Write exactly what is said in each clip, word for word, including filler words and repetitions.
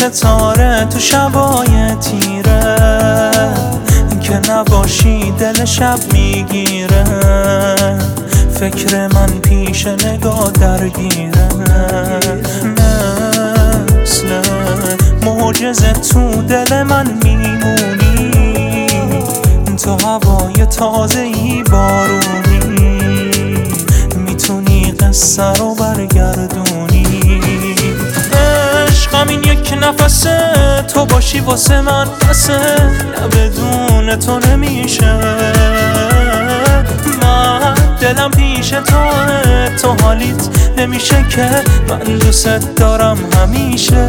ستاره تو شبای تیره که نباشی دل شب میگیره. فکر من پیش نگاه درگیره، مثل معجزه تو دل من میمونی. تو هوای تازه‌ای بارونی، میتونی قصه رو برگردونی. عشق همین یک نفسه، تو باشی واسه من بسه. نه بدون تو نمیشه، من دلم پیش توه. تو حالیت نمیشه که من دوست دارم همیشه.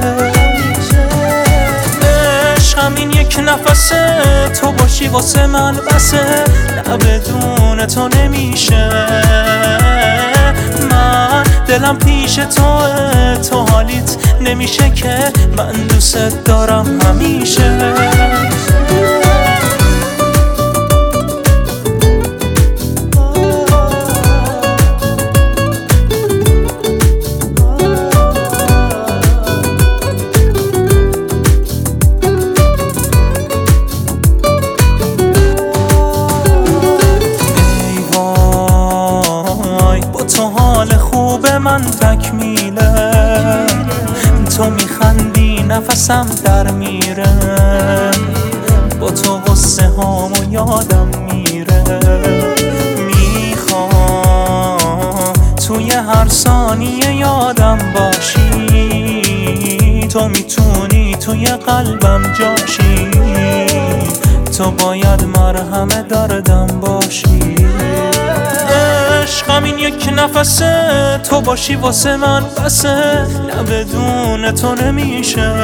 عشق همین یک نفسه، تو باشی واسه من بسه. نه بدون تو نمیشه، من دلم پیش توه. تو حالیت نمیشه که من دوست دارم همیشه. من تکمیله، تو میخندی نفسم در میره. با تو غصه هامو یادم میره. میخوام توی هر ثانیه یادم باشی. تو میتونی توی قلبم جاشی. تو باید مرهم دردم باشی. عشق همین یک نفسه، تو باشی واسه من بسه. نه بدون تو نمیشه،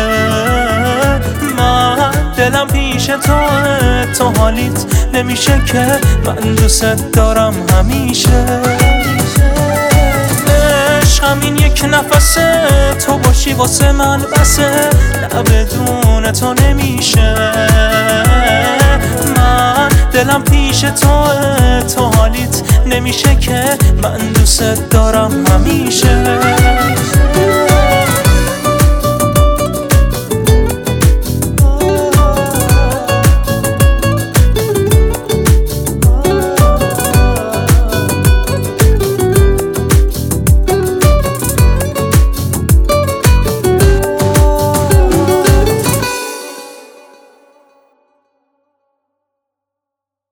من دلم پیش توه. تو حالیت نمیشه که من دوست دارم همیشه. عشق همین یک نفسه، تو باشی واسه من بسه. نه بدون تو نمیشه، من دلم پیش توه. تو حالیت نمیشه که من دوست دارم همیشه.